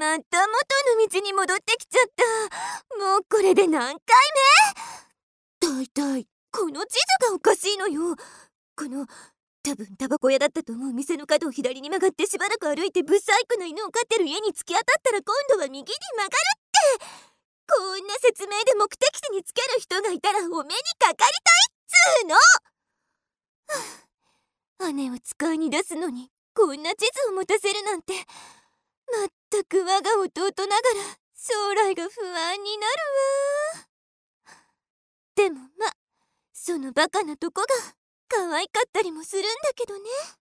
また元の道に戻ってきちゃった。もうこれで何回目？だいたいこの地図がおかしいのよ。この多分タバコ屋だったと思う店の角を左に曲がってしばらく歩いてブサイクな犬を飼ってる家に突き当たったら今度は右に曲がるって。こんな説明で目的地につける人がいたらお目にかかりたいっつーの。姉を使いに出すのにこんな地図を持たせるなんて、まったく我が弟ながら将来が不安になるわ。でもそのバカなとこが可愛かったりもするんだけどね。